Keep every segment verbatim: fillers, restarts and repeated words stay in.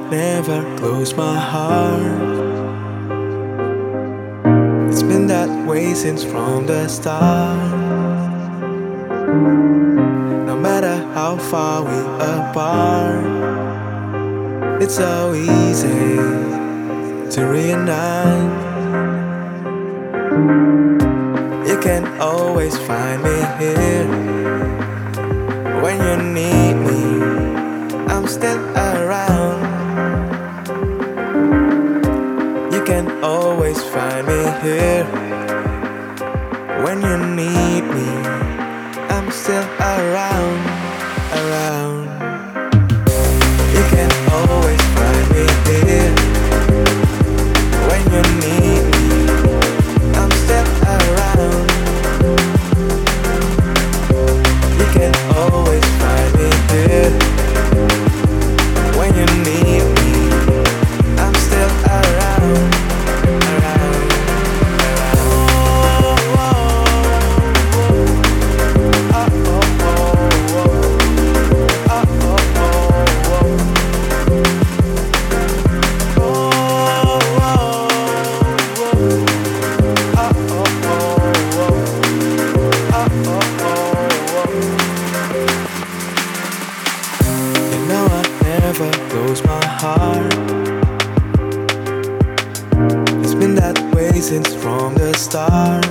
never close my heart. It's been that way since from the start. No matter how far we apart, it's so easy to reunite. You can always find me here when you need me. I'm still around. You can always find me here when you need me. I'm still around, around. You can always find me here when you need me. I'm still around. You can always find me here when you need me. I'm still around, around, never close my heart. It's been that way since from the start.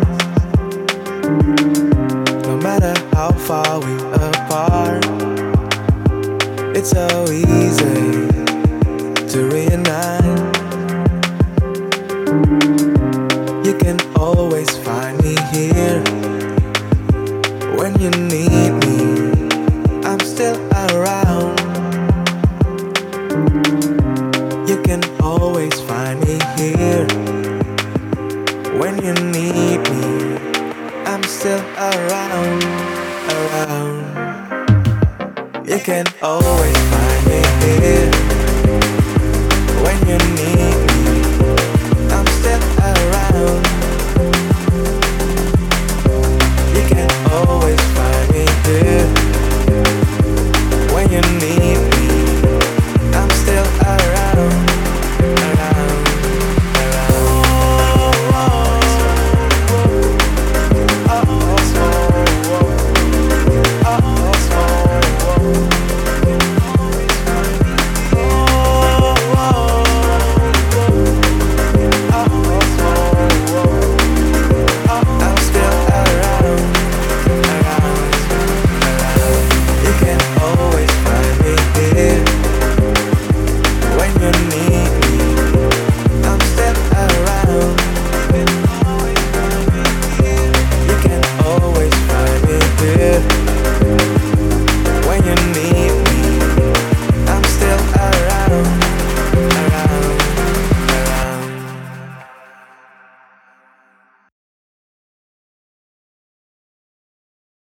No matter how far we apart, it's so easy to reunite. You can always find me here when you need me. I'm still around. You can always find me here when you need me. I'm still around, around. You can always find me here